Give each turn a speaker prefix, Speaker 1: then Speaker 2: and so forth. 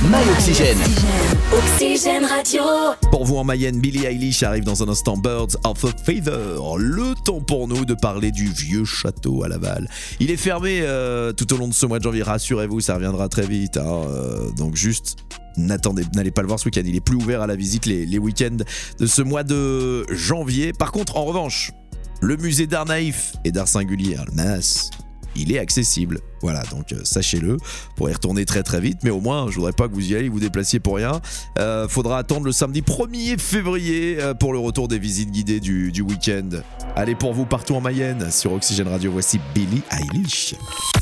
Speaker 1: My Oxygène.
Speaker 2: Oxygène Radio.
Speaker 3: Pour vous en Mayenne, Billie Eilish arrive dans un instant. Birds of a Feather. Le temps pour nous de parler du vieux château à Laval. Il est fermé tout au long de ce mois de janvier. Rassurez-vous, ça reviendra très vite. Donc juste, n'allez pas le voir ce week-end. Il est plus ouvert à la visite les week-ends de ce mois de janvier. Par contre, en revanche, le musée d'art naïf et d'art singulier, le MAS, il est accessible. Voilà, donc sachez-le, vous pourrez y retourner très très vite, mais au moins, je voudrais pas que vous y alliez, vous déplaciez pour rien. Faudra attendre le samedi 1er février pour le retour des visites guidées du week-end. Allez, pour vous partout en Mayenne, sur Oxygène Radio, voici Billie Eilish.